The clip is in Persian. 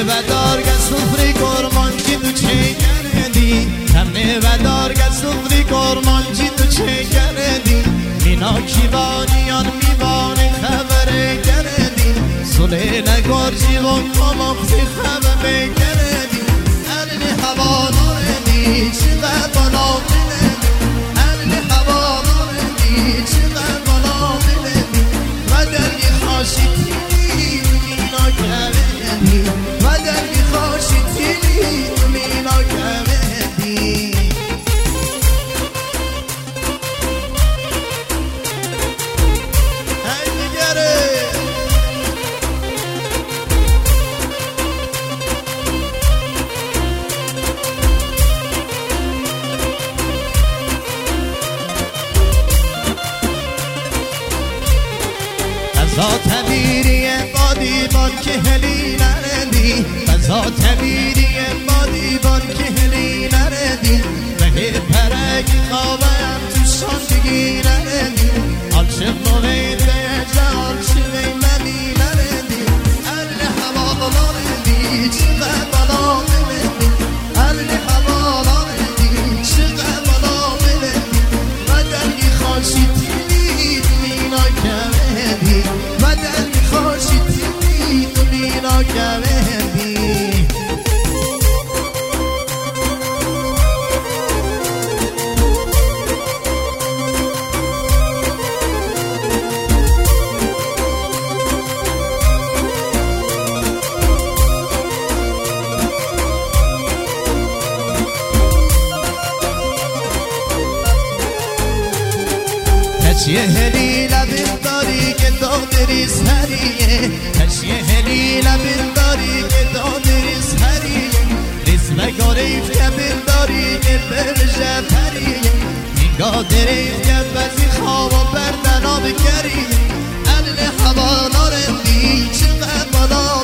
بدار که سفری کرمان کی تو چه کردی تمه بدار که سفری کرمان کی تو چه کردی اینا کیوانیان میوانه خبره کردی سله نگار جیوان کاماختی خبره کردی الی هوا ناردی چقدر بالا بلدی الی هوا ناردی چقدر بالا بلدی و دلی خاشیتی مینا کردی و دلی خاشیتی مینا کردی فضا تبیری بادی بان که هلی نردی فضا تبیری بادی بان که هلی نردی به پرک خوابم تو شاندگی نردی آلچه موید بیجه آلچه بیمنی نردی اهل هوا نردی چقدر بالا بلدی اهل هوا نردی چقدر بالا بلدی و دلی خاشیتی مینا کردی و دلی خاشیتی مینا کردی تشیه هلی لبین داری که دادری سریه تشیه هلی لبین داری که دادری سریه ریز مگاریف کبیر داری که برشه پریه اینگاه دریف که بزی خواب بردنا بکریه اهل هوا نارندی چقدر بالا